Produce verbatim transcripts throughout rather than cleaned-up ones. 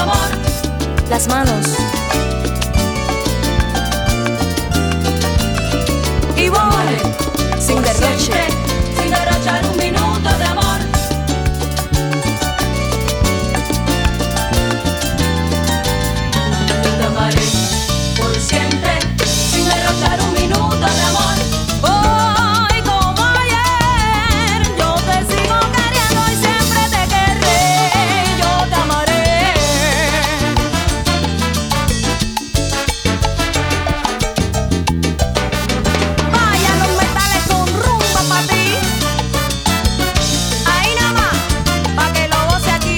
amor. Las manos. Y voy sin Por derroche. siempre, sin derrochar un minuto de amor. Yo te amaré por siempre, sin derrochar un minuto de amor. Hoy como ayer, yo te sigo queriendo y siempre te querré. Yo te amaré. Vaya los metales con rumba pa' ti. Ahí nada más, pa' que lo goce aquí.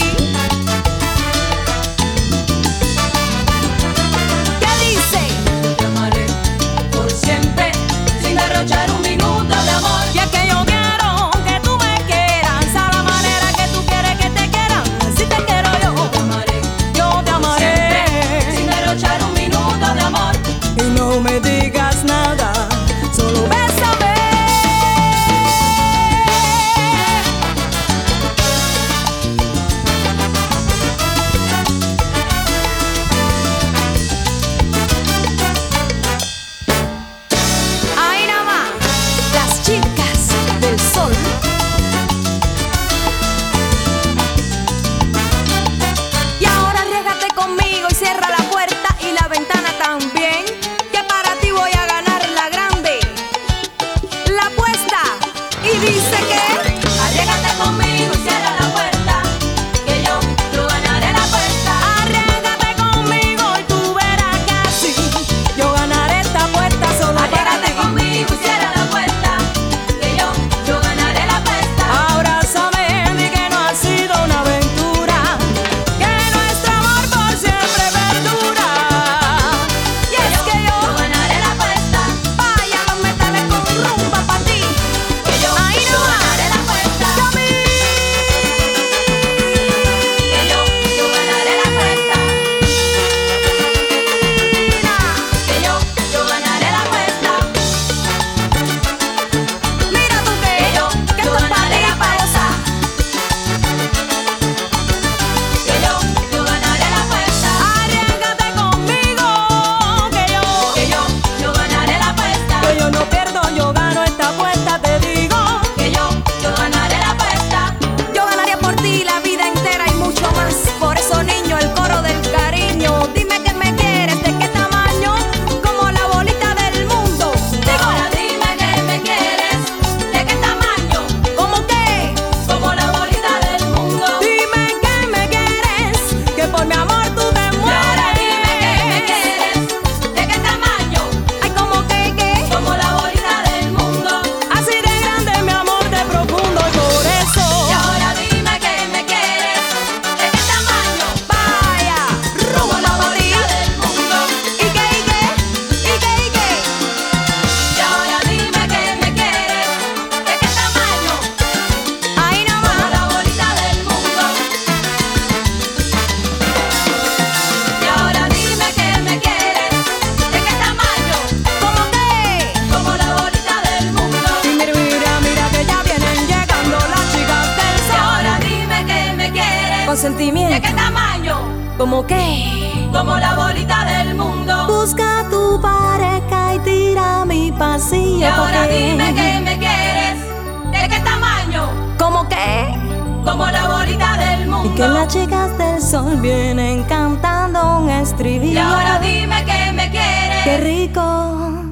¿Qué dice? Yo te amaré por siempre, sin derrochar un minuto de amor. Y es que yo quiero que tú me quieras a la manera que tú quieres que te quieran. Así te quiero yo. Yo te amaré Yo te por siempre, amaré. sin derrochar un minuto de amor. Y no me digas nada, solo bésame. Ahí nada más, las chicas del sol. Y ahora arriésgate conmigo y cierra la puerta y la ventana también, que para ti voy a ganar la grande, la apuesta. Y dice que Arriégate conmigo y cierra la puerta, que yo, yo ganaré la apuesta. arriésgate conmigo y tú verás que así yo ganaré esta apuesta solo para Arriégate ti. conmigo y cierra la puerta, que yo, yo ganaré la apuesta. Abrázame, di que no ha sido una aventura, que nuestro amor por siempre perdura. Y Que es yo, que yo yo ganaré la apuesta. vaya los metales con rumba pa' ti. Que yo, Ahí yo no va. ganaré la apuesta. Que yo, yo ganaré la apuesta. Que yo, yo ganaré la apuesta. Mira tú que Que yo, que yo esto es pa' ganaré ti, la pa' gozar. Que yo, yo ganaré la apuesta. Arriésgate conmigo, que yo, Que yo, yo ganaré la apuesta. que yo no pierdo, yo gano esta apuesta, te digo. Que yo, yo ganaré la apuesta. Yo ganaría por ti la vida entera y mucho más. Por eso, niño, el coro del cariño. Dime que me quieres, de qué tamaño, como la bolita del mundo. Digo, Ahora dime que me quieres, de qué tamaño, ¿cómo qué? como la bolita del mundo. Dime que me quieres, que por mi amor tú te Y ahora dime que me mueres. quieres, de qué tamaño, Ay, ¿cómo que, qué? como la bolita del mundo. Así de grande mi amor, de profundo y por eso. Y ahora dime que me quieres, de qué tamaño, Vaya, como rumbo la pa' ti. bolita del mundo. ¿Y qué, y qué? ¿Y qué, y qué? Y ahora dime que me quieres, de qué tamaño, Ahí como nomás. la bolita del mundo. Y ahora dime que me quieres, de qué tamaño, ¿Cómo qué? como la bolita del mundo. Y mira, mira, mira que ya vienen llegando las chicas del Y ahora sol. dime que me quieres, Con de sentimiento. qué tamaño, ¿Cómo qué? como la bolita del mundo. Busca tu pareja y tira mi pasillo. Y ahora ¿pa' qué? dime que me quieres, de qué tamaño, ¿Cómo qué? como la bolita del mundo. Y que las chicas del sol vienen cantando un Y estribillo. ahora dime que me quieres, Qué rico.